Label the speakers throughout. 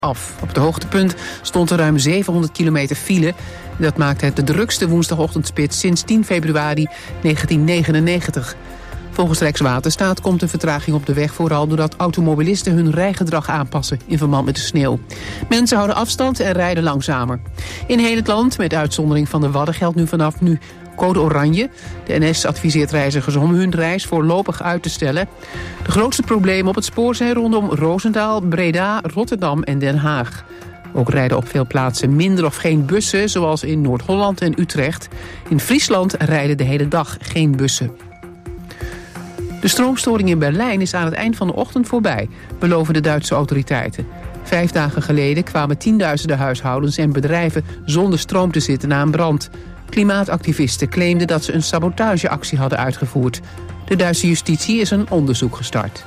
Speaker 1: af. Op het hoogtepunt stond er ruim 700 kilometer file. Dat maakte het de drukste woensdagochtendspits sinds 10 februari 1999. Volgens Rijkswaterstaat komt de vertraging op de weg vooral doordat automobilisten hun rijgedrag aanpassen in verband met de sneeuw. Mensen houden afstand en rijden langzamer. In heel het land, met uitzondering van de Wadden, geldt nu vanaf nu code oranje. De NS adviseert reizigers om hun reis voorlopig uit te stellen. De grootste problemen op het spoor zijn rondom Roosendaal, Breda, Rotterdam en Den Haag. Ook rijden op veel plaatsen minder of geen bussen, zoals in Noord-Holland en Utrecht. In Friesland rijden de hele dag geen bussen. De stroomstoring in Berlijn is aan het eind van de ochtend voorbij, beloven de Duitse autoriteiten. 5 dagen geleden kwamen tienduizenden huishoudens en bedrijven zonder stroom te zitten na een brand. Klimaatactivisten claimden dat ze een sabotageactie hadden uitgevoerd. De Duitse justitie is een onderzoek gestart.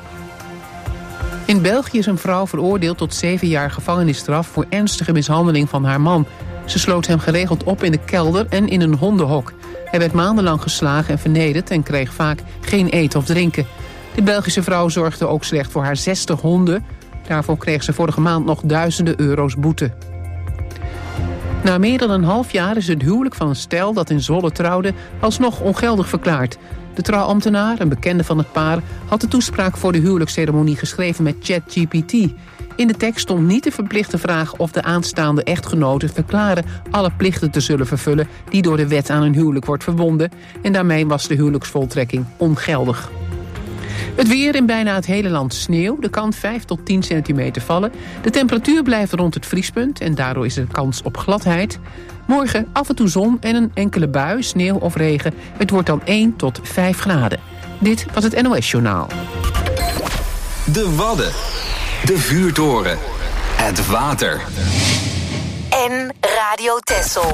Speaker 1: In België is een vrouw veroordeeld tot 7 jaar gevangenisstraf voor ernstige mishandeling van haar man. Ze sloot hem geregeld op in de kelder en in een hondenhok. Hij werd maandenlang geslagen en vernederd en kreeg vaak geen eten of drinken. De Belgische vrouw zorgde ook slecht voor haar 60 honden. Daarvoor kreeg ze vorige maand nog duizenden euro's boete. Na meer dan een half jaar is het huwelijk van een stel dat in Zwolle trouwde alsnog ongeldig verklaard. De trouwambtenaar, een bekende van het paar, had de toespraak voor de huwelijksceremonie geschreven met ChatGPT. In de tekst stond niet de verplichte vraag of de aanstaande echtgenoten verklaren alle plichten te zullen vervullen die door de wet aan een huwelijk wordt verbonden. En daarmee was de huwelijksvoltrekking ongeldig. Het weer in bijna het hele land sneeuw. Er kan 5 tot 10 centimeter vallen. De temperatuur blijft rond het vriespunt en daardoor is er kans op gladheid. Morgen af en toe zon en een enkele bui, sneeuw of regen. Het wordt dan 1 tot 5 graden. Dit was het NOS Journaal.
Speaker 2: De Wadden. De vuurtoren. Het water.
Speaker 3: En Radio Texel.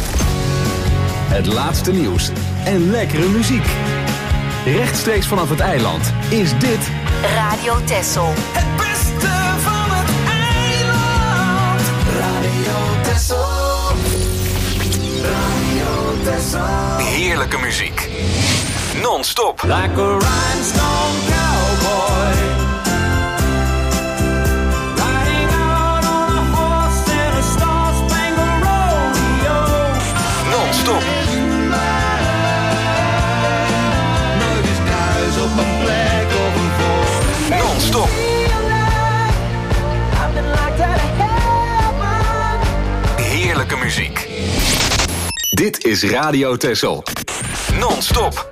Speaker 2: Het laatste nieuws en lekkere muziek. Rechtstreeks vanaf het eiland is dit
Speaker 3: Radio Texel.
Speaker 4: Het beste van het eiland. Radio Texel. Radio Texel.
Speaker 2: heerlijke muziek. Non-stop.
Speaker 4: Like a rhinestone cowboy. Riding out on a horse in a star-spangled rodeo.
Speaker 2: Non-stop.
Speaker 4: Nooit is thuis op een plek of een voor.
Speaker 2: Non-stop. Heerlijke muziek. Dit is Radio Texel. Non-stop.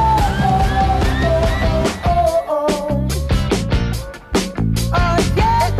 Speaker 5: Yeah.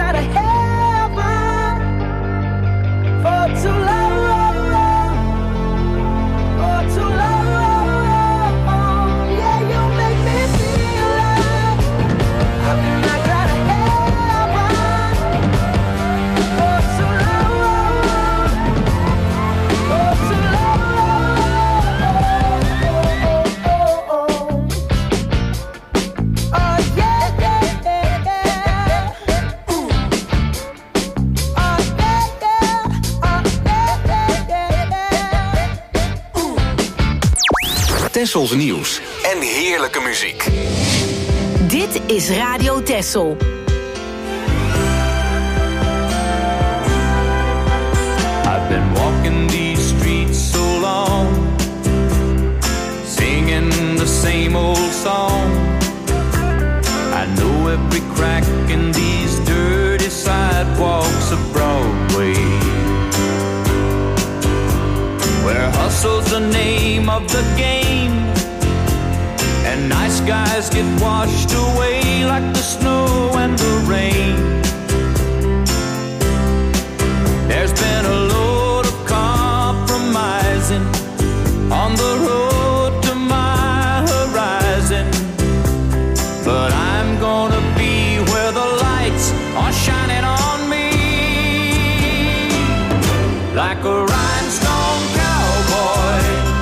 Speaker 5: got a heaven for too long, for too long. Yeah, you make me feel like I got a heaven for too long, for too long. Oh yeah, yeah, yeah, yeah. Ooh. Oh yeah, yeah. Oh yeah, yeah, yeah. Ooh.
Speaker 2: Tessels nieuws en heerlijke muziek.
Speaker 3: Dit is Radio Tessel.
Speaker 4: I've been walking these streets so long, singing the same old song. I know every crack in these dirty sidewalks of Broadway, where hustle's the name of the game, and nice guys get washed away like the snow and the rain. There's been a load of compromising on the road to my horizon, but I'm gonna be where the lights are shining on me, like a rhinestone cowboy,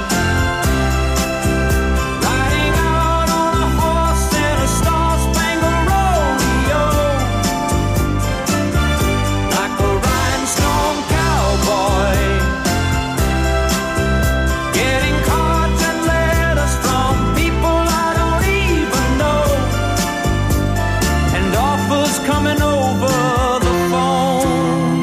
Speaker 4: riding out on a horse in a star-spangled rodeo, like a rhinestone cowboy, getting cards and letters from people I don't even know, and offers coming over the phone.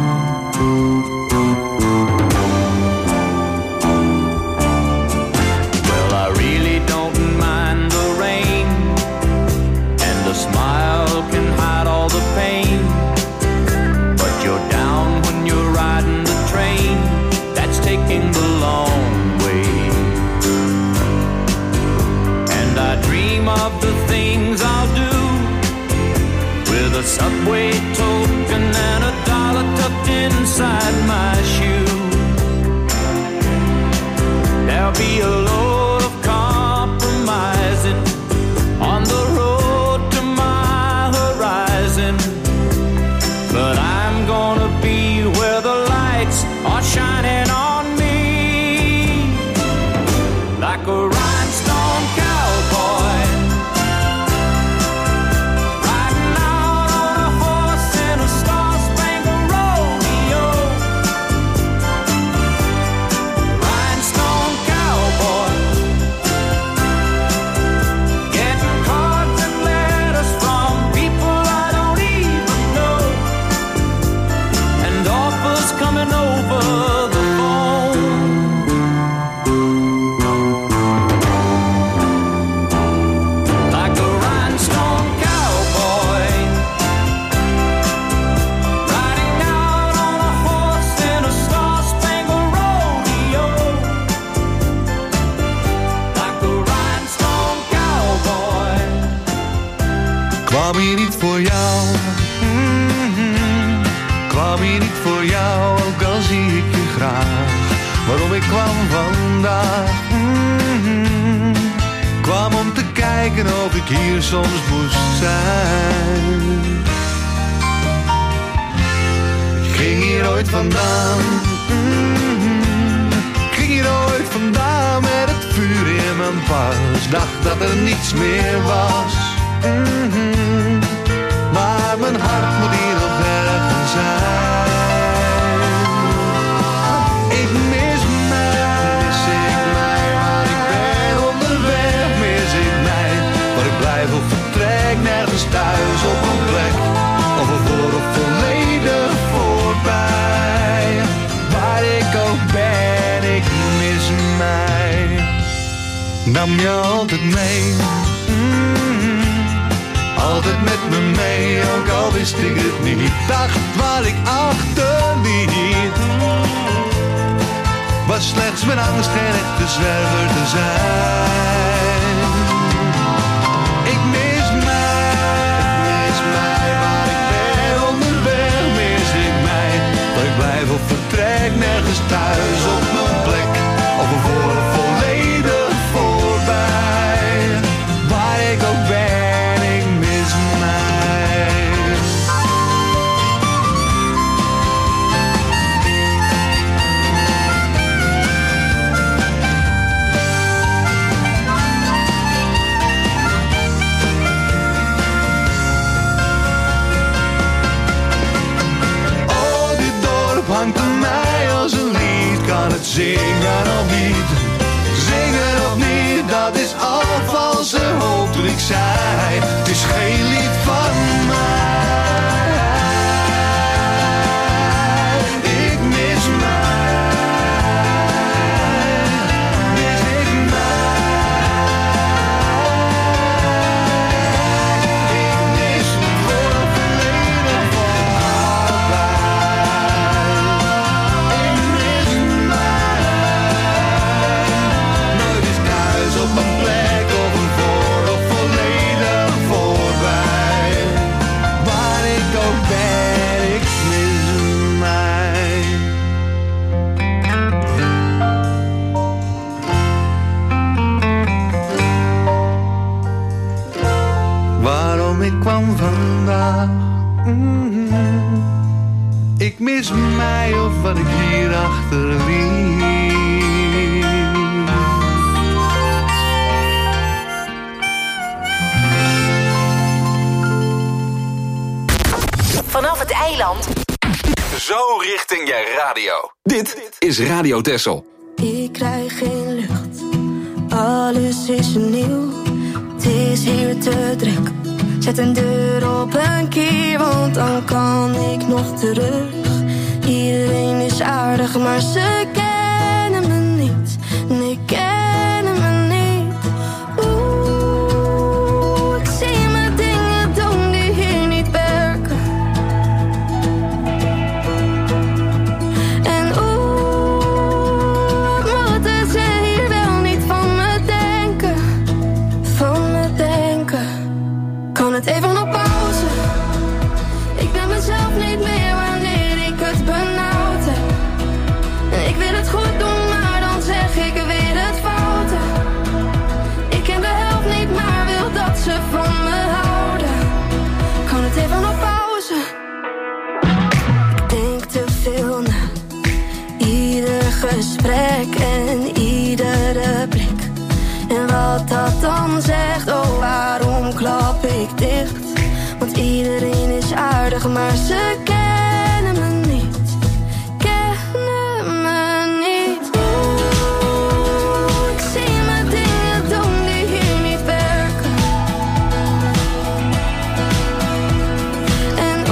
Speaker 4: Well, I really don't mind the rain, and the smile can hide all the pain, but you're down when you're riding the train that's taking the long way. And I dream of the things I'll do with a Subway token and a dollar tucked inside my shoe. There'll be a load of compromising on the road to my horizon, but I'm gonna be where the lights are shining on me, like a rhinestone cowboy, riding out on a horse in a star-spangled rodeo, rhinestone cowboy, getting cards and letters from people I don't even know, and offers coming over the phone. Like a rhinestone cowboy, riding out on a horse in a star-spangled rodeo, like a rhinestone cowboy.
Speaker 6: Kwam hier niet voor jou, kwam hier niet voor jou, ook al zie ik je graag. Waarom ik kwam vandaag, kwam om te kijken of ik hier soms moest zijn. Ik ging hier ooit vandaan, ik ging hier ooit vandaan met het vuur in mijn pas. Dacht dat er niets meer was. Maar mijn hart moet hier nog ergens zijn. Ik mis mij, waar ik ben onderweg, mis ik mij. Waar ik blijf of vertrek, nergens thuis op een plek. Of ervoor of volledig voorbij. Waar ik ook ben, ik mis mij. Nam je altijd mee, altijd met me mee, ook al wist ik het niet. Dacht waar ik achterliet, was slechts mijn angst geen echte zwerver te zijn. Ik mis mij waar ik ben hangt aan mij als een lied. Kan het zingen of niet? Zingen of niet, dat is al valse hoop dat ik zei. Het is geen lied van mij. Ik mis mij. Mis ik mij. Ik mis voor het verleden van allebei. Ik mis mij. Nooit is thuis op een plek of een voor of volledig voorbij. Waar ik ook ben, ik mis mij. Waarom ik kwam vandaag. Ik mis mij of wat ik hier achterliet.
Speaker 3: Vanaf het eiland.
Speaker 2: Zo richting je radio. Dit is Radio Texel.
Speaker 7: Ik krijg geen lucht, alles is nieuw. Het is hier te druk, zet een deur op een kier, want dan kan ik nog terug. Iedereen is aardig, maar ze kennen me niet. Nee, kennen me niet. Oeh, ik zie me dingen doen die hier niet werken. En oeh, moeten ze hier wel niet van me denken. Van me denken. Kan het even op pauze? Ik ben mezelf niet meer wanneer ik het benauwd heb. En ik wil het goed doen, maar dan zeg ik weer het foute. Ik ken de helft niet, maar wil dat ze van me houden. Kan het even op pauze? Ik denk te veel na. Ieder gesprek en iedere blik. En wat dat dan zegt, oh waarom klap ik dicht? Want iedereen is aardig, maar ze kennen me niet. Kennen me niet. Oeh, ik zie me dingen doen die hier niet werken. En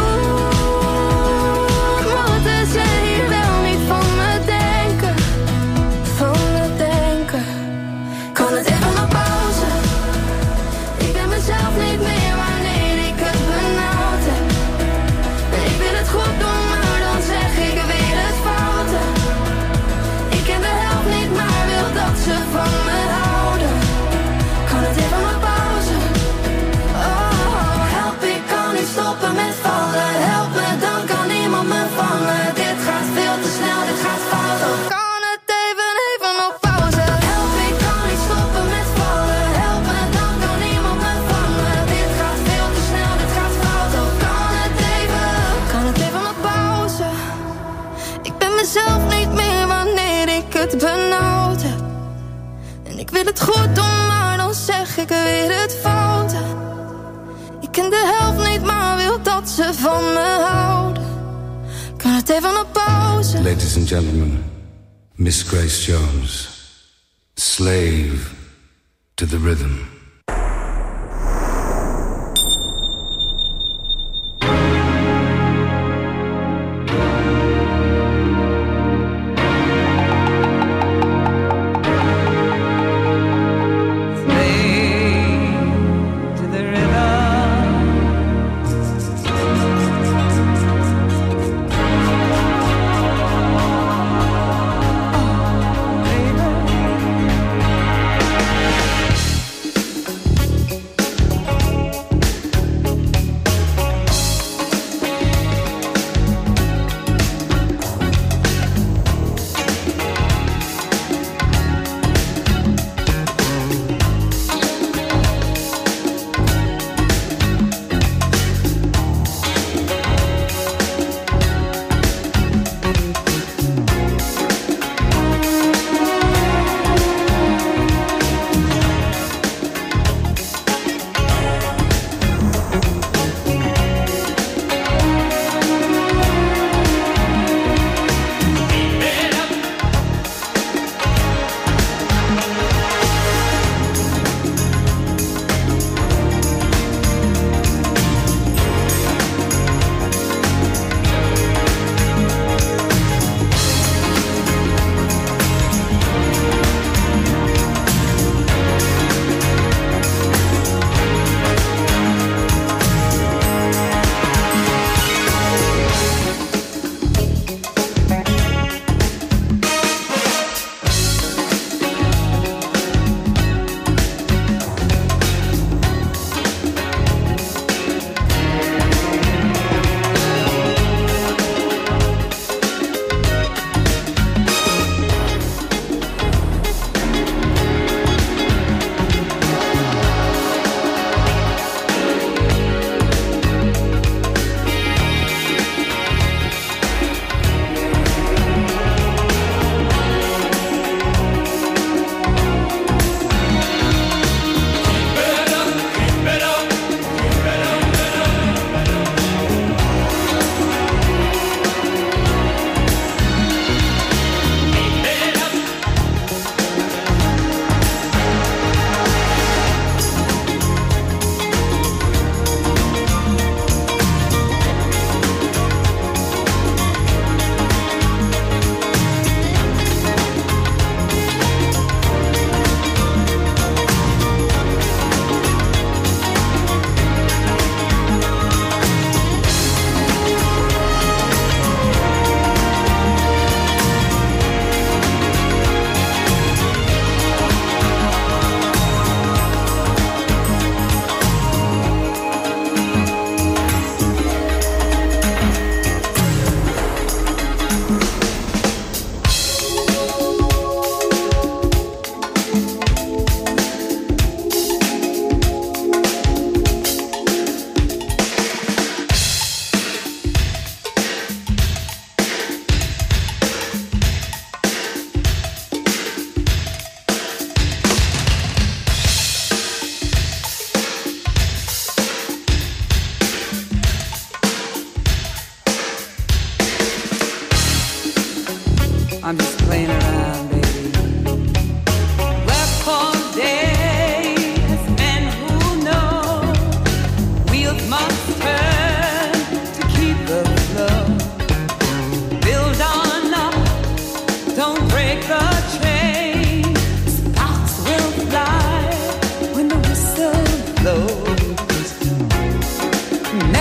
Speaker 7: oeh, moeten ze hier wel niet van me denken. Van me denken. Kan het even op pauze? Ik ben mezelf niet meer wanneer ik het benauwd heb. En ik wil het goed doen, maar dan zeg ik weer het foute. Ik ken de helft niet, maar wil dat ze van me houden. Kan het even op pauze? Oh, help, ik kan niet stoppen met vallen. Help me, dan kan niemand me vangen. Dit gaat veel te snel, dit gaat fout. Oh, kan het even op pauze? Help, ik kan niet stoppen met vallen. Help me, dan kan niemand me vangen. Dit gaat veel te snel, dit gaat fout. Oh, kan het even op pauze? Ik ben mezelf niet meer wanneer ik het benauwd heb. En ik wil het goed doen, maar dan zeg ik weer het foute. Ik ken de helft niet, maar wil dat ze van me houden. Kan het even op pauze?
Speaker 8: Ladies and gentlemen, Miss Grace Jones, slave to the rhythm.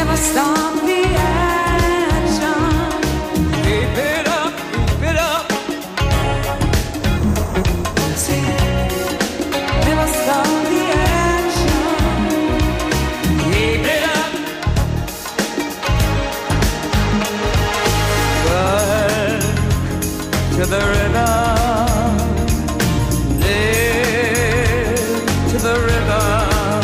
Speaker 9: Never stop the action. Keep it up, keep it up. See, never stop the action. Keep it up. Work to the rhythm. Live to the rhythm.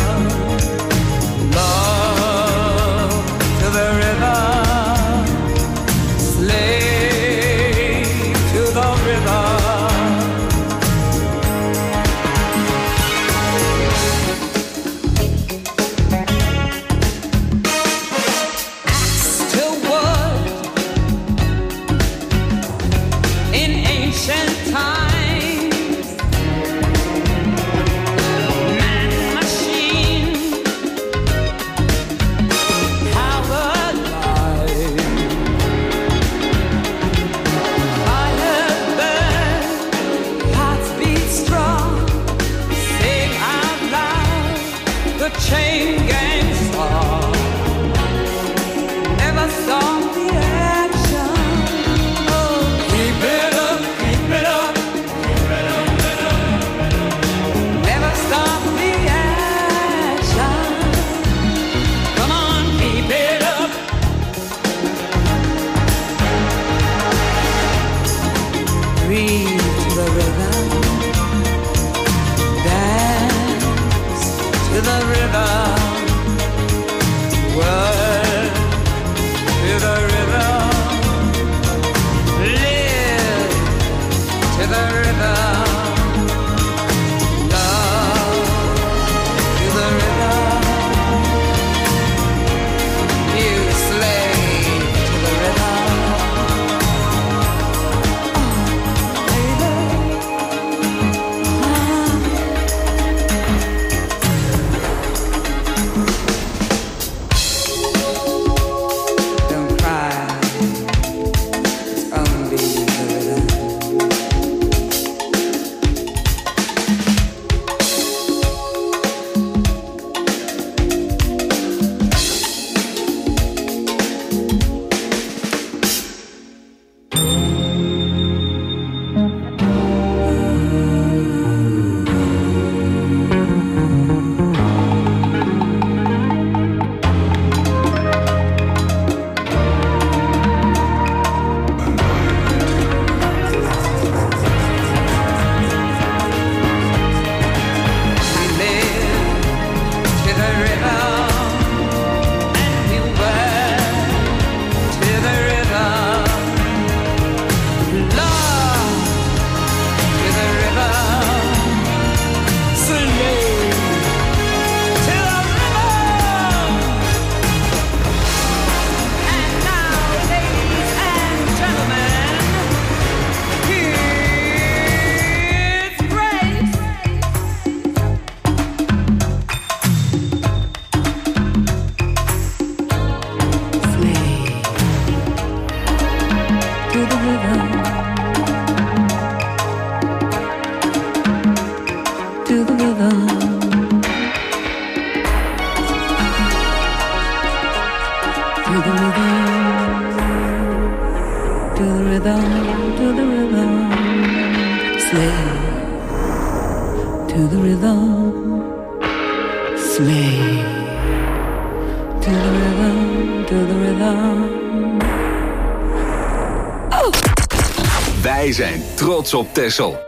Speaker 2: Wij zijn trots op Texel.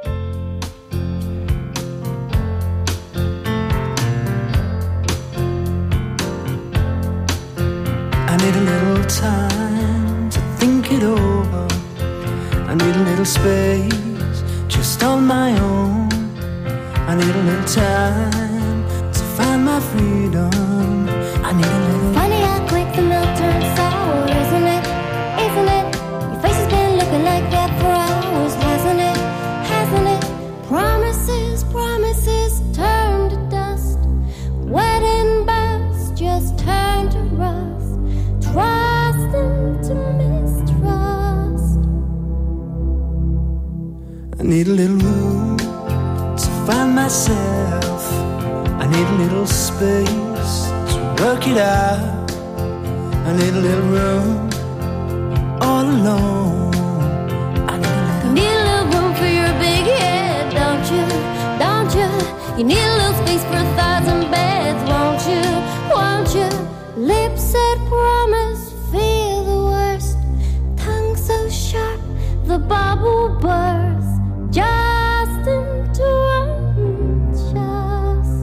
Speaker 10: I need a little time to think it over. I need a little space just on my own. I need a little time to find my freedom. I need a little.
Speaker 7: Funny how quick the milk turns sour, isn't it? Isn't it? Your face has been looking like that for hours, hasn't it? Hasn't it? Promises, promises turn to dust. Wedding bells just turn to rust. Trust into mistrust.
Speaker 10: I need a little room to find myself. I need a little space to work it out. I need a little room all alone. I need a little
Speaker 7: room for your big head, don't you? Don't you? You need a little space for 1,000 beds, won't you? Won't you? Lips that promise, feel the worst. Tongue so sharp, the bubble bursts. Just into unjust.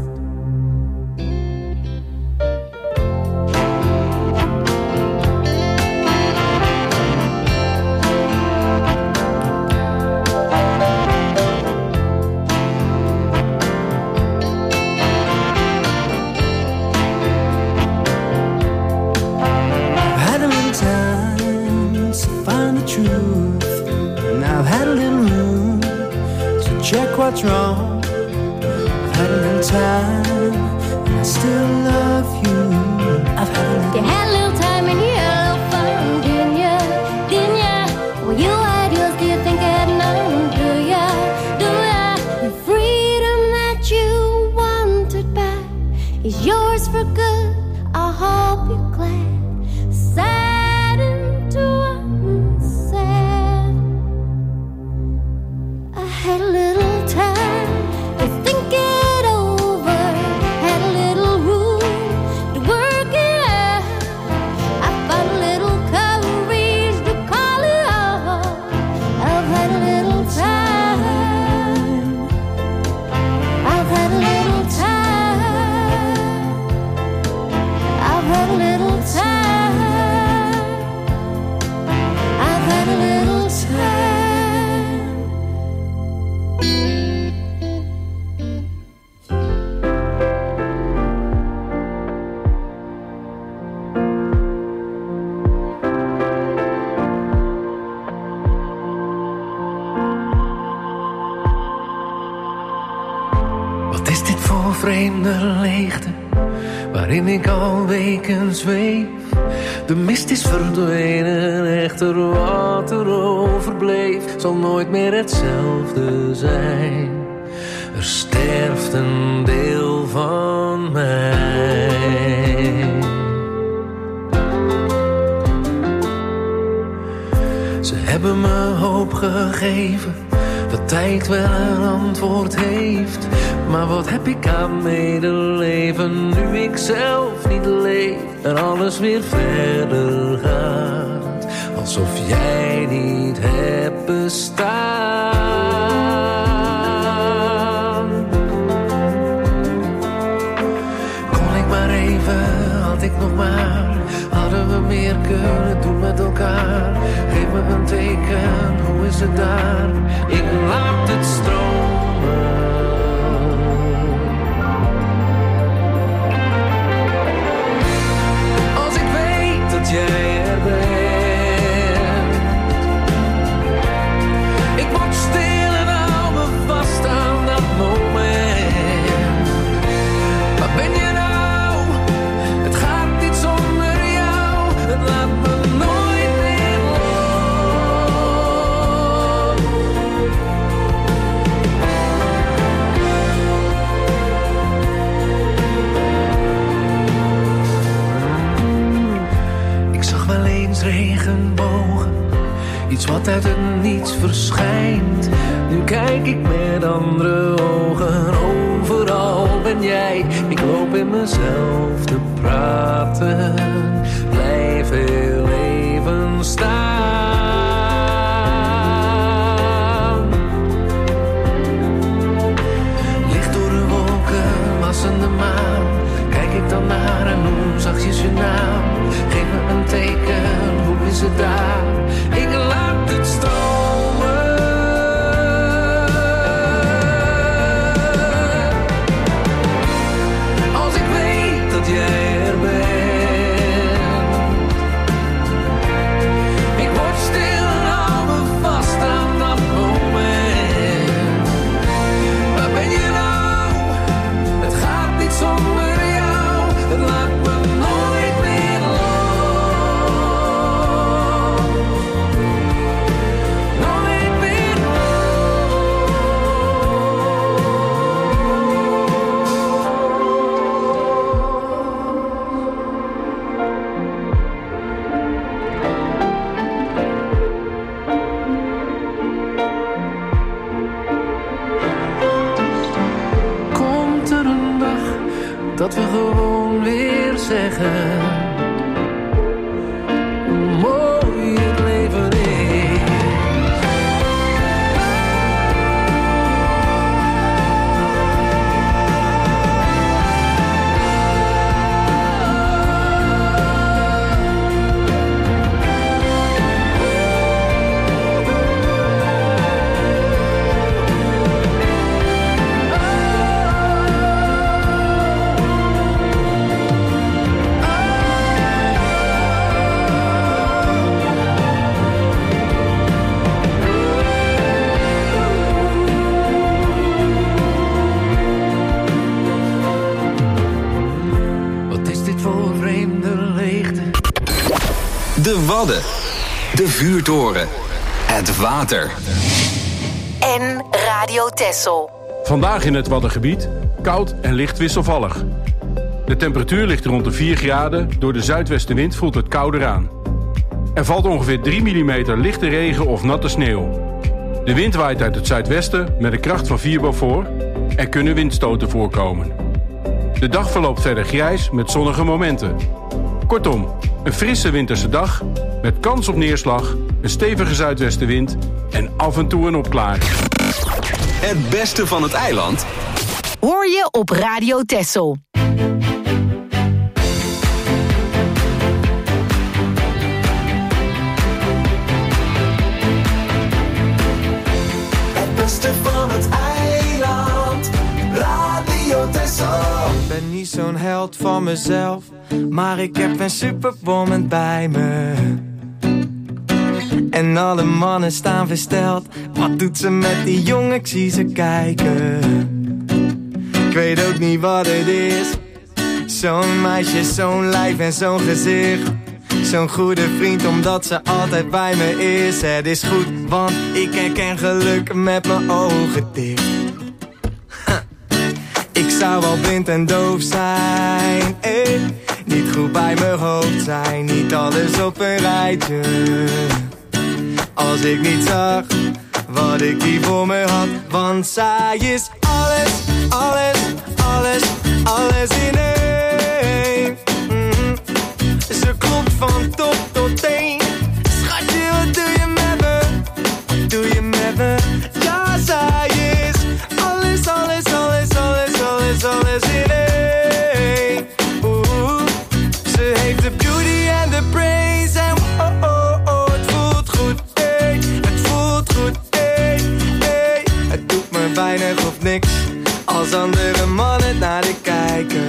Speaker 10: Check what's wrong. I've had a little time, and I still love you. I've had a little.
Speaker 7: You had a little time and you had a little fun, didn't ya? Didn't ya? Well, you had yours, do you think I had none? Do ya? Do ya? The freedom that you wanted back is yours for good. I hope you're glad. Sad into unsaid. I had a little time to think it over, had a little room to work it out. I found a little courage to call it off. I've had a little time. I've had a little time. I've had a little time. I've had a little time.
Speaker 6: Wat is dit voor vreemde leegte, waarin ik al weken zweef? De mist is verdwenen, echter wat er overbleef zal nooit meer hetzelfde zijn. Er sterft een deel van mij. Ze hebben me hoop gegeven, dat tijd wel een antwoord heeft. Maar wat heb ik aan medeleven, nu ik zelf niet leef en alles weer verder gaat, alsof jij niet hebt bestaan. Kon ik maar even, had ik nog maar, hadden we meer kunnen doen met elkaar. Geef me een teken, hoe is het daar? Ik laat het stromen. Als ik weet dat jij er bent, ik word stil en hou me vast aan dat moment. Waar ben je nou? Het gaat niet zonder jou. Het laat me nooit meer los. Ik zag wel eens regenbogen, iets wat uit het niets verschijnt. Nu kijk ik met andere ogen, overal ben jij. Ik loop in mezelf te praten, blijf heel even staan. Licht door de wolken, wassende maan, kijk ik dan naar en noem zachtjes je naam. Geef me een teken, hoe is het daar? Ik laat het stromen. Als ik weet dat jij er bent,
Speaker 2: De Wadden. De vuurtoren. Het water.
Speaker 3: En Radio Texel.
Speaker 11: Vandaag in het Waddengebied koud en licht wisselvallig. De temperatuur ligt rond de 4 graden. Door de zuidwestenwind voelt het kouder aan. Er valt ongeveer 3 mm lichte regen of natte sneeuw. De wind waait uit het zuidwesten met een kracht van 4 Beaufort. Er kunnen windstoten voorkomen. De dag verloopt verder grijs met zonnige momenten. Kortom, een frisse winterse dag met kans op neerslag, een stevige zuidwestenwind en af en toe een opklaring.
Speaker 2: Het beste van het eiland
Speaker 3: Hoor je op Radio Texel.
Speaker 10: Het beste van het eiland, Radio Texel. Ik ben niet zo'n held van mezelf, maar ik heb een superwoman bij me. En alle mannen staan versteld. Wat doet ze met die jongen? Ik zie ze kijken. Ik weet ook niet wat het is. Zo'n meisje, zo'n lijf en zo'n gezicht. Zo'n goede vriend omdat ze altijd bij me is. Het is goed, want ik herken geluk met mijn ogen dicht. Ik zou wel blind en doof zijn, niet goed bij mijn hoofd zijn. Niet alles op een rijtje. Als ik niet zag wat ik hier voor me had. Want zij is alles, alles, alles, alles in één. Ze klopt van top tot teen. Schatje, wat doe je met me? Wat doe je met me? Ja, zij is alles, alles, alles, alles, alles, alles in één. Ze heeft de beauty en de brains. En oh, oh, oh, het voelt goed, het voelt goed, Het doet me weinig of niks als andere mannen naar de kijken.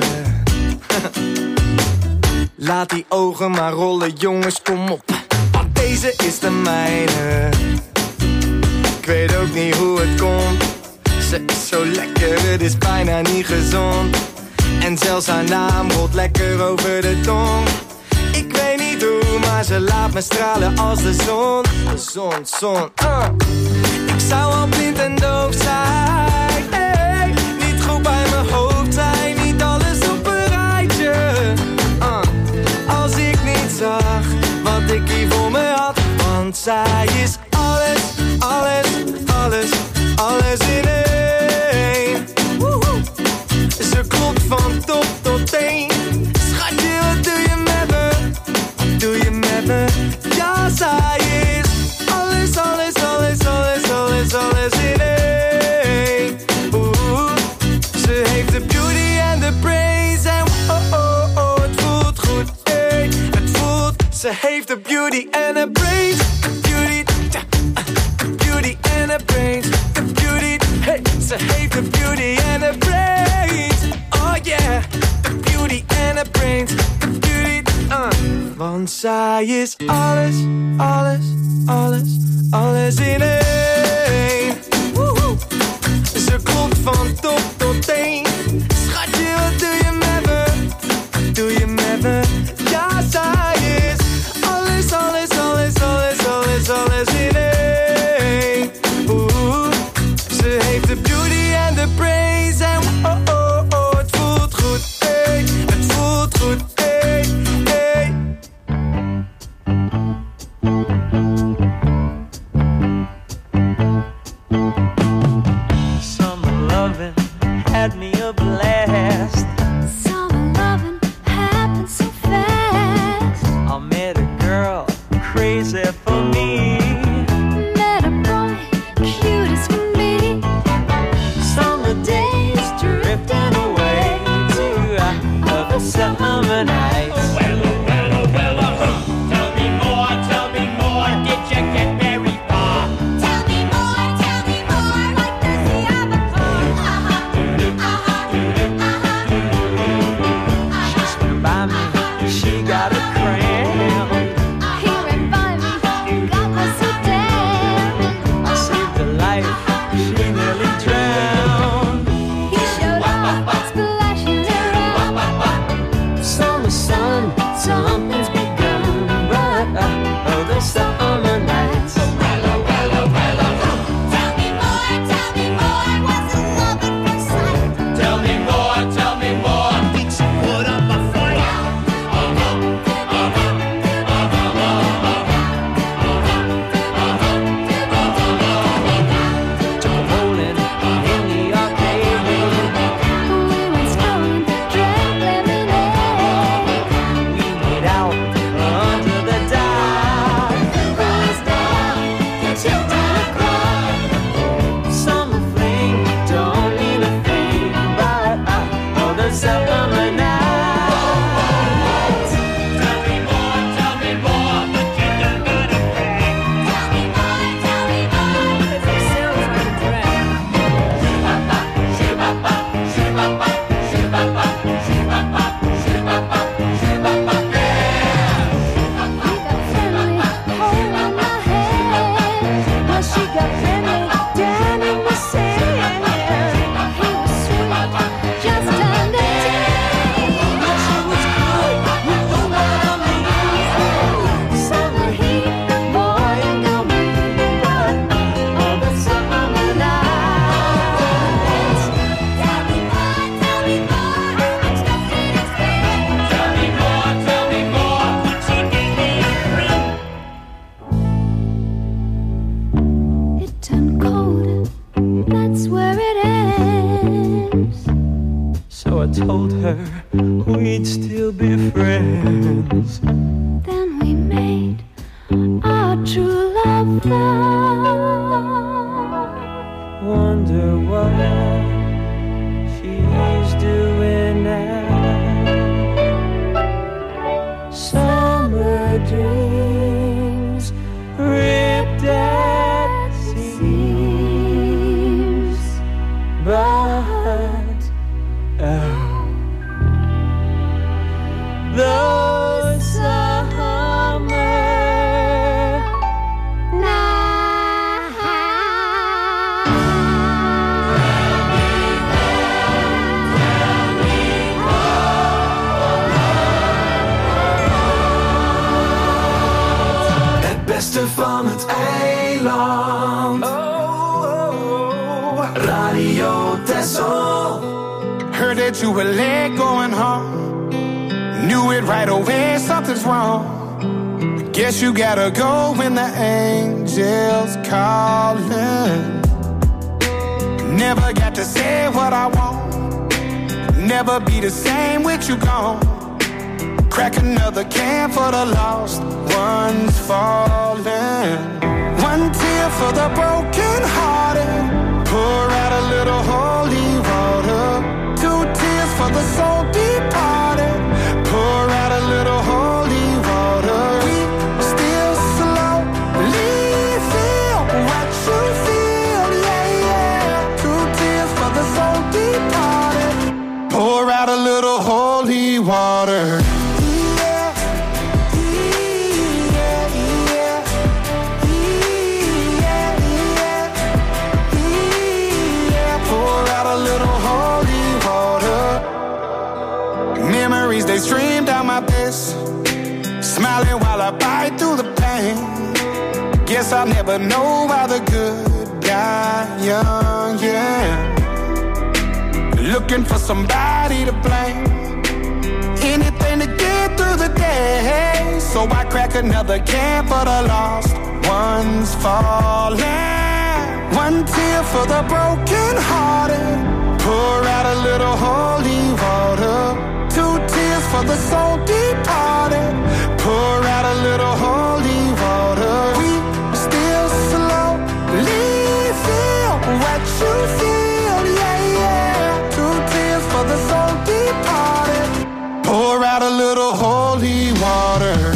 Speaker 10: Laat die ogen maar rollen, jongens, kom op. Want deze is de mijne. Ik weet ook niet hoe het komt. Ze is zo lekker, het is bijna niet gezond. En zelfs haar naam rolt lekker over de tong. Ik weet niet hoe, maar ze laat me stralen als de zon. De zon, Ik zou al blind en doof zijn, niet goed bij mijn hoofd zijn. Niet alles op een rijtje. Als ik niet zag wat ik hier voor me had. Want zij is alles, alles, alles, alles in één. Ze klopt van top tot teen. Schatje, wat doe je met me? Wat doe je met me? Ja, zij is alles, alles, alles, alles, alles, alles in één. Ze heeft de beauty en de brains. En oh, oh, oh, het voelt goed, het voelt. Ze heeft de beauty en de brains. Beauty and the brains, the beauty, hey. Ze heeft de beauty and the brains, oh yeah. The beauty and the brains, the beauty, Want zij is alles, alles, alles, alles in één. Ze klopt van top tot teen. Schatje, wat doe je met me? Wat doe je met me? Ja, zij is alles, alles, alles, alles, alles, alles in één. Ze heeft de beauty en de brains. En oh, oh, oh, het voelt goed, het voelt goed,
Speaker 12: Summer loving had me a blast.
Speaker 7: Summer loving happened so fast.
Speaker 12: I met a girl crazy for me.
Speaker 7: Met a boy cute as can be.
Speaker 12: Summer days drifting away to other summer nights.
Speaker 13: Tell me more, did you get very far?
Speaker 7: Tell me more, like does he have a car?
Speaker 12: She stood by me, she got a cramp.
Speaker 7: He ran by me, Then we made our true love vow.
Speaker 12: Wonder what she's doing now. Summer dreams ripped at seams, but the summer
Speaker 6: Het beste van het eiland. Radio Texel.
Speaker 14: Heard that you were late going home. Knew it right away, something's wrong. Guess you gotta go when the angels calling. Never got to say what I want. Never be the same with you gone. Crack another can for the lost ones falling. One tear for the broken hearted. Pour out a little holy water. Two tears for the soul departed. Pour out a little holy water. We still slowly feel what you feel, yeah, yeah. Two tears for the soul departed. Pour out a little holy water. They stream down my face, smiling while I bite through the pain. Guess I'll never know why the good die young, yeah. Looking for somebody to blame, anything to get through the day. So I crack another can for the lost ones falling. One tear for the broken hearted. Pour out a little holy water. Two tears for the soul departed. Pour out a little holy water. We still slowly feel what you feel, yeah, yeah. Two tears for the soul departed. Pour out a little holy water.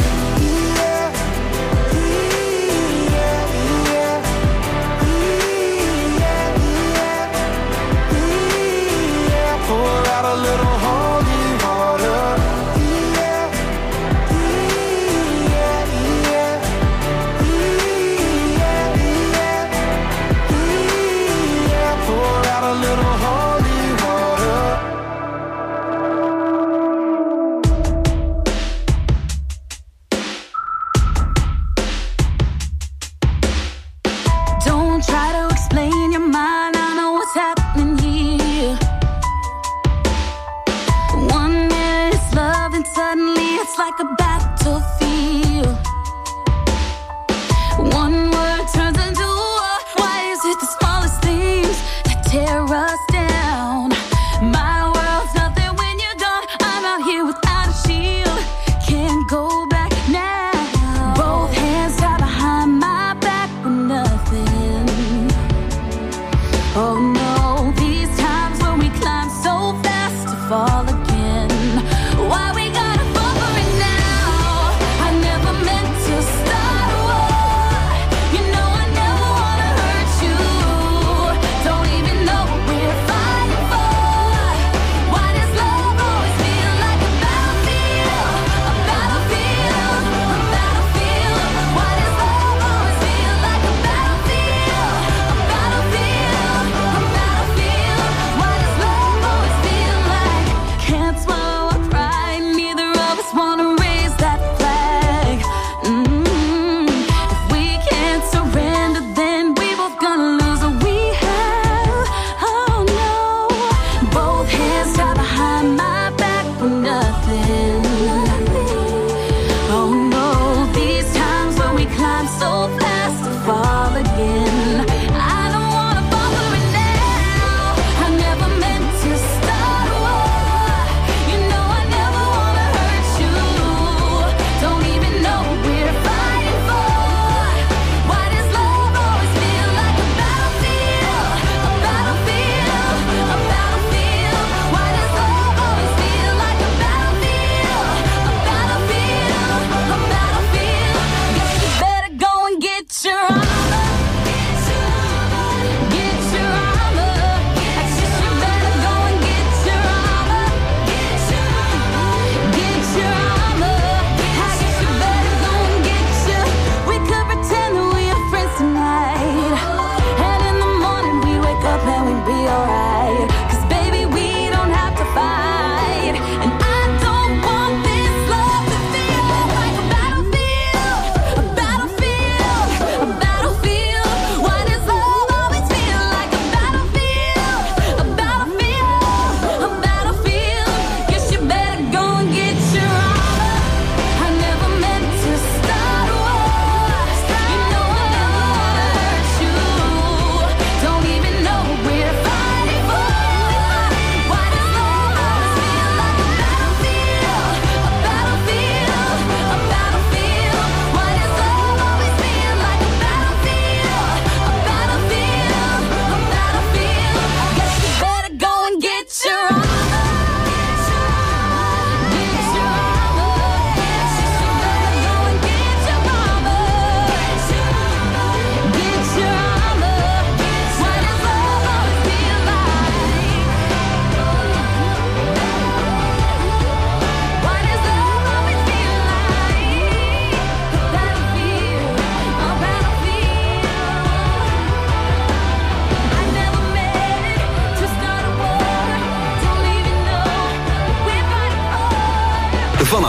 Speaker 14: Pour out a little holy water. Yeah, yeah,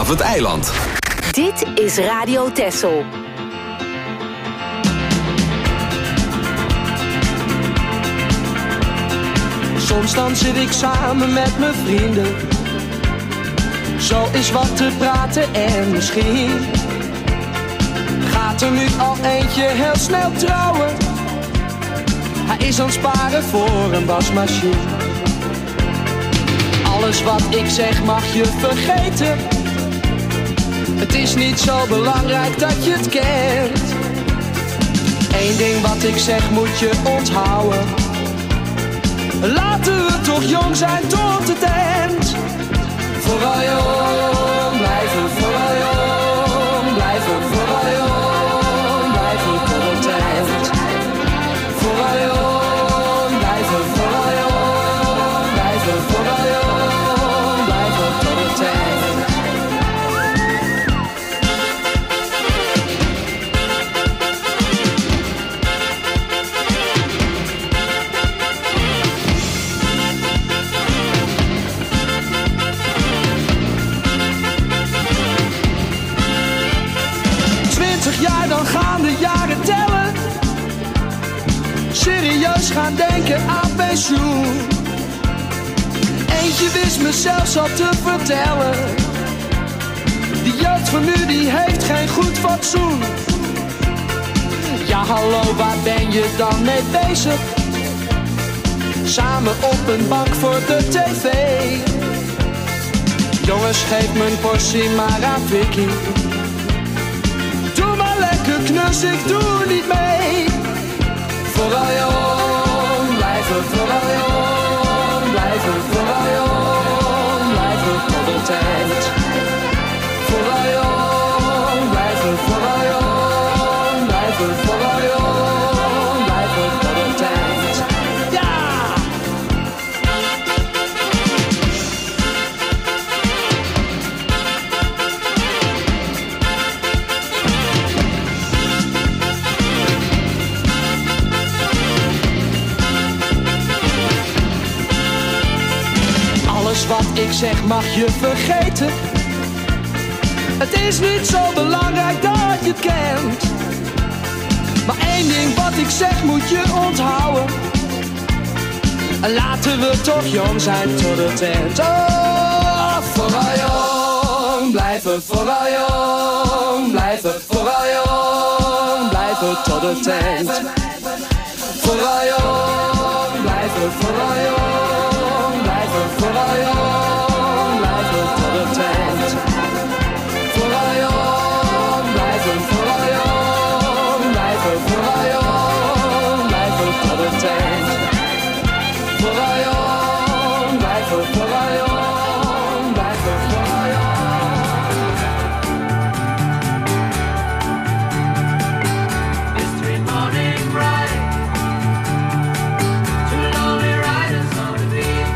Speaker 2: vanaf het eiland.
Speaker 3: Dit is Radio Texel.
Speaker 10: Soms dan zit ik samen met mijn vrienden. Zo is wat te praten en misschien gaat er nu al eentje heel snel trouwen. Hij is aan het sparen voor een wasmachine. Alles wat ik zeg mag je vergeten. Het is niet zo belangrijk dat je het kent. Eén ding wat ik zeg moet je onthouden. Laten we toch jong zijn tot het eind. Vooral jong blijven, vooral jong blijven, vooral jong blijven tot het eind. Vooral jong blijven, vooral jong blijven, vooral jong blijven tot het eind. Ja, dan gaan de jaren tellen. Serieus gaan denken aan pensioen. Eentje wist me zelfs al te vertellen. Die jeugd van nu die heeft geen goed fatsoen. Ja hallo, waar ben je dan mee bezig? Samen op een bank voor de tv. Jongens, geef mijn portie maar aan Vicky. Lekker knus, ik doe niet mee. Vooral jong blijven, vooral jong blijven, vooral jong blijven tot het eind. Vooral jong blijven, vooral jong blijven, vooral jong blijven tot het eind. Ja! Wat ik zeg mag je vergeten. Het is niet zo belangrijk dat je het kent. Maar één ding wat ik zeg moet je onthouden. Laten we toch jong zijn tot het eind. Oh, vooral jong blijven, vooral jong blijven, vooral jong blijven tot het eind. Vooral jong blijven, vooral jong blijven, vooral jong blijven tot het eind. Vooral jong blijven, vooral jong blijven, vooral jong blijven tot het eind. Vooral jong blijven, vooral jong blijven, vooral jong.
Speaker 4: Mystery morning ride. Two lonely riders on the beach.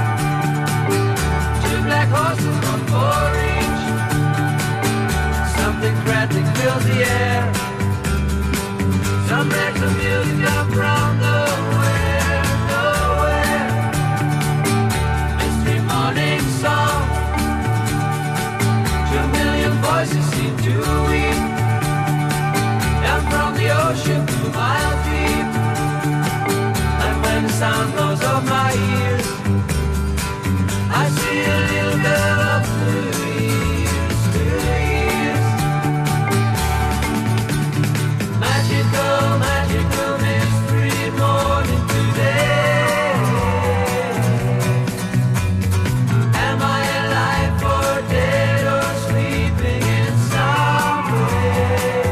Speaker 4: Two black horses on for each. Something frantic fills the air. Some bags of music come from nowhere, nowhere. Mystery morning song. 2 million voices seem to weep. Down from the ocean 2 miles deep. And when the sound goes off my ears, I see a little girl of 2 years, 2 years. Magical, magical mystery morning today. Am I alive or dead or sleeping in some way?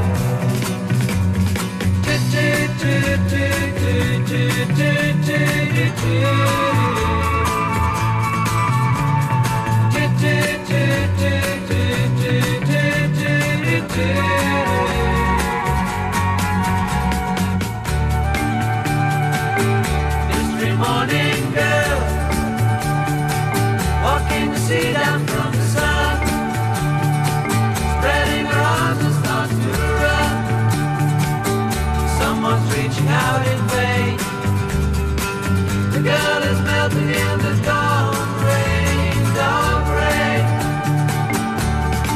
Speaker 4: Mystery morning girl, walking the sea down from the sun, spreading her arms and starts to run. Someone's reaching out in vain. The girl is melting in the dawn rain, dawn rain.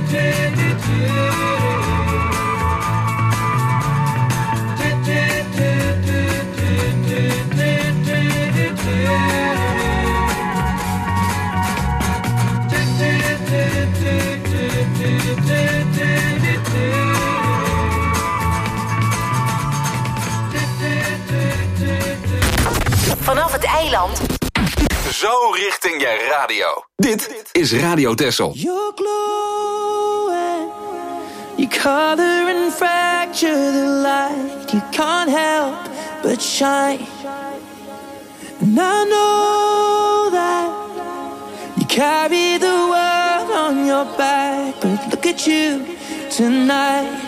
Speaker 3: Vanaf het eiland.
Speaker 2: Zo richting je radio. Dit is Radio Texel.
Speaker 10: You're glowing, you color and fracture the light. You can't help but shine. And I know that you carry the world on your back, but look at you tonight.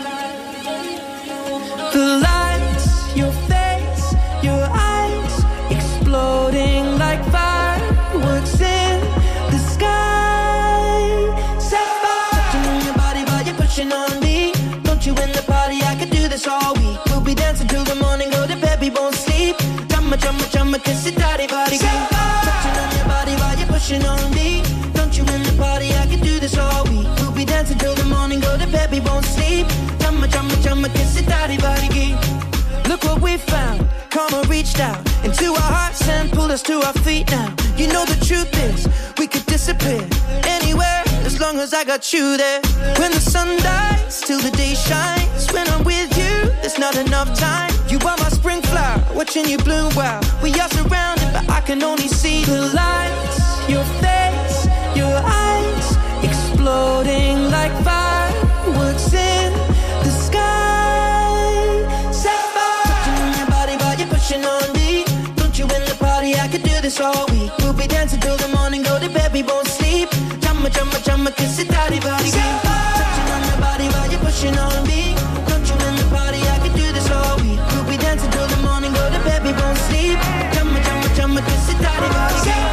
Speaker 10: The lights, your face, your eyes, exploding like fireworks in the sky. Set fire, touching on your body while you're pushing on me. Don't you in the party? I could do this all week. We'll be dancing till the morning, go to bed, we won't sleep. Chumma, chumma, chumma, kiss it, daddy, body. Touching on your body while you're pushing on me. Don't you in the party? I could do this all week. We'll be dancing till the morning, go to bed, we won't sleep. Chumma, chumma, chumma, kiss it, daddy, body. Look what we found. Karma reached out into our hearts and pulled us to our feet now. You know the truth is, we could disappear anywhere as long as I got you there. When the sun dies, till the day shines. When I'm with you, there's not enough time. You are my spring flower, watching you bloom wild. We are surrounded, but I can only see the lights. Your face, your eyes, exploding like fireworks in the sky. Set fire, touching on your body while you're pushing on me. Don't you in the party? I could do this all week. We'll be dancing till the morning, go to bed, we won't sleep. Chumma, chumma, chumma, kiss it, daddy, body. Touching on your body while you're pushing on me. Don't you in the party? I could do this all week. We'll be dancing till the morning, go to bed, we won't sleep. Chumma, chumma, chumma, kiss it, daddy, body.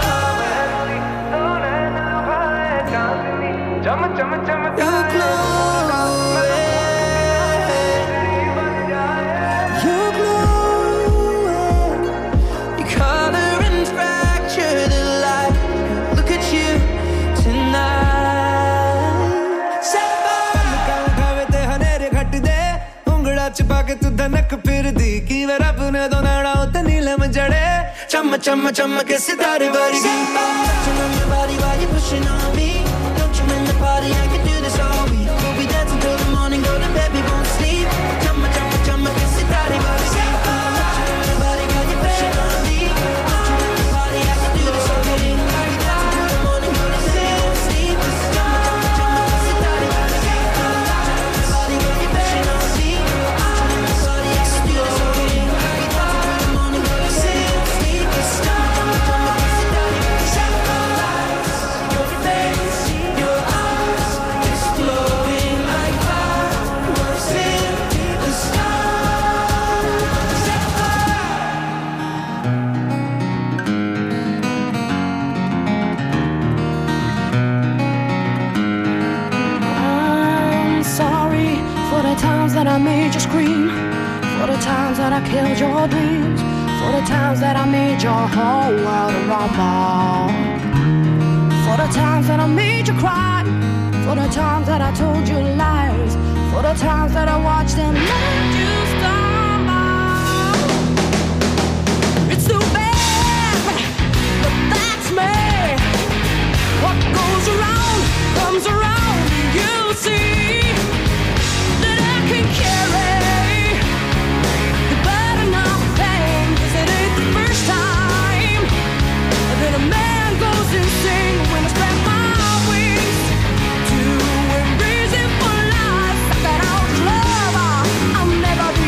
Speaker 10: You're glowing, you're glowing. You color and fracture the light. Look at you tonight. Set fire.
Speaker 6: खावे ते हनेरे घट दे उंगड़ा चिपा के तू धनक फिर दी की वे रब ने दो नाड़ा उते नीलम जड़े
Speaker 10: Chumma, chumma, chumma, kiss it, daddy, body. Touching on your body while you're pushing on me. Don't you in the party? I can do this all week. We'll be dancing till the morning, go to bed, we won't sleep. Chumma, chumma, chumma, kiss it, daddy, body. Touching on your body while you're pushing on me. Don't you in the party? I can do this all week. We'll be dancing till the morning, go to bed, we won't sleep. Chumma, chumma, chumma, kiss it, daddy, body. Touching on your body while you're pushing on me. Don't you in the party? I can do this all week. We'll be dancing till the morning, go to bed, we won't sleep. Chumma, chumma, chumma, kiss it, daddy, body. Your face, your eyes, exploding like fireworks in the sky. Set fire.
Speaker 7: I'm sorry for the times that I made you scream, for the times that I killed your dreams, for the times that I made your whole world a rumble, for the times that I made you cry, for the times that I told you lies, for the times that I watched and let you stumble. It's too bad, but that's me. What goes around comes around. You see that I can carry the burden of pain, 'cause it ain't the first time that a man goes insane. When I spread my wings to embrace it for life, that out love I'll never be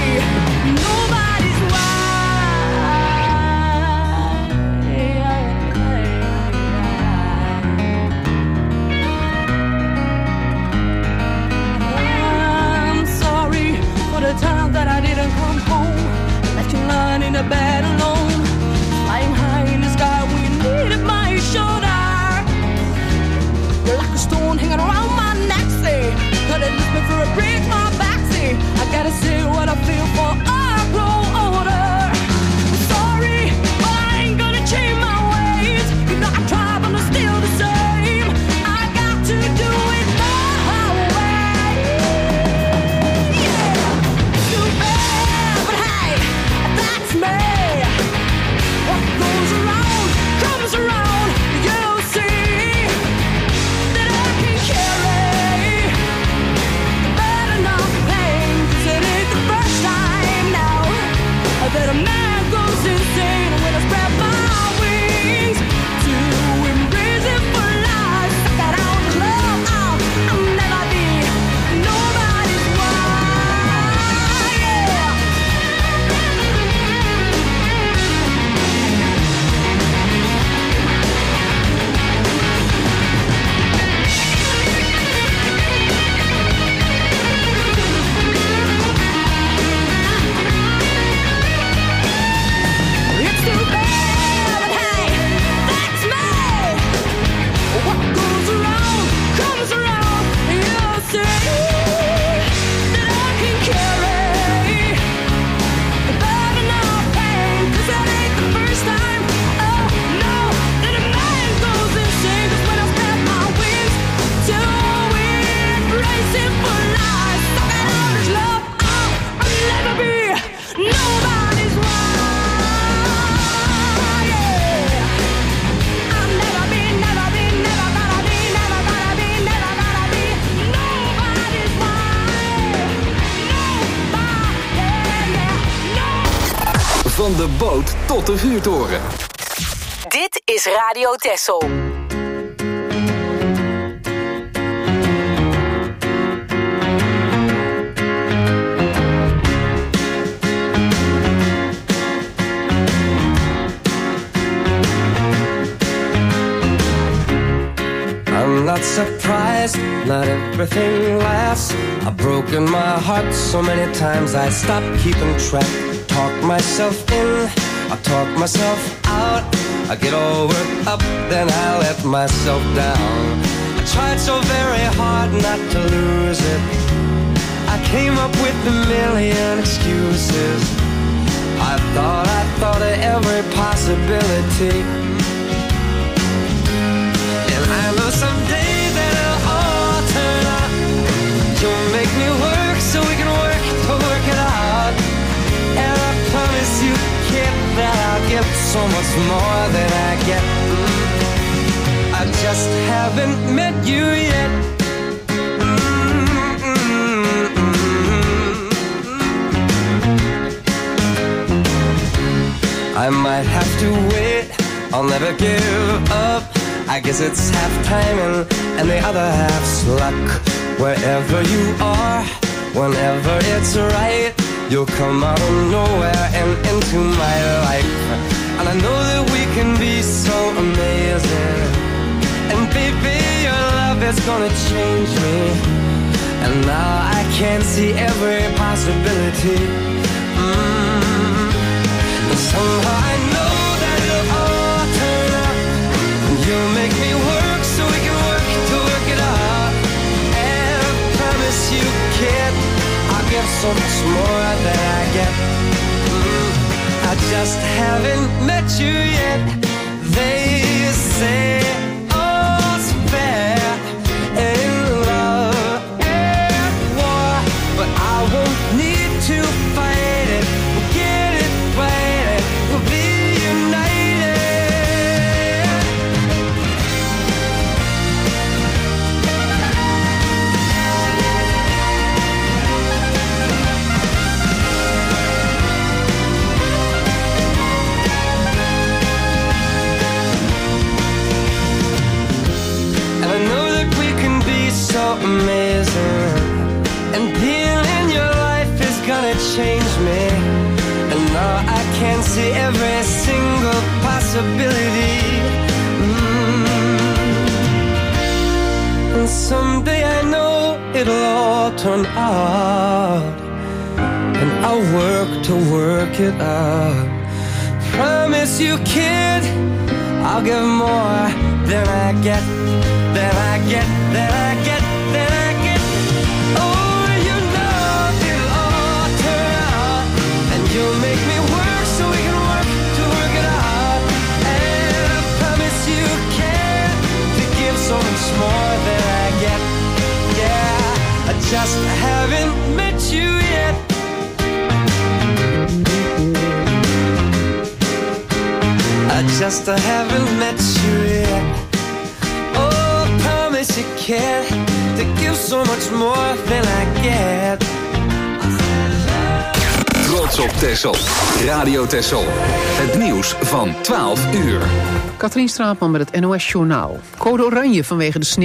Speaker 2: Van de boot tot de vuurtoren.
Speaker 3: Dit is Radio Texel.
Speaker 15: I'm not surprised, not everything lasts. I've broken my heart so many times I stopped keeping track. Talk myself in, I talk myself out. I get all worked up, then I let myself down. I tried so very hard not to lose it. I came up with a million excuses. I thought of every possibility. And I know someday that it'll all turn out. You'll make me work so we can work to work it out. And I promise you, kid, that I'll give so much more than I get. I just haven't met you yet. I might have to wait, I'll never give up. I guess it's half timing and the other half's luck. Wherever you are, whenever it's right, you'll come out of nowhere and into my life. And I know that we can be so amazing. And baby, your love is gonna change me. And now I can see every possibility. And somehow I know that it'll all turn out. You make me work so we can work to work it out. And I promise you, kid, I'll give so much more than I get. I just haven't met you yet. They say all's fair in love and war, but I won't need to fight it. We'll get it right, we'll be united. So amazing, and being in your life is gonna change me. And now I can see every single possibility. And someday I know it'll all turn out, and I'll work to work it out. Promise you, kid, I'll give more than I get, than I get, than I get, than I get. Oh, you know it'll all turn out, and you'll make me work so we can work to work it out. And I promise you can to give so much more than I get. Yeah, I just haven't met you yet. I just haven't met you yet. Oh, I promise you can to give so much more than I get.
Speaker 2: Trots op Texel. Radio Texel. Het nieuws van 12 uur.
Speaker 1: Katrien Straatman met het NOS Journaal. Code oranje vanwege de sneeuw.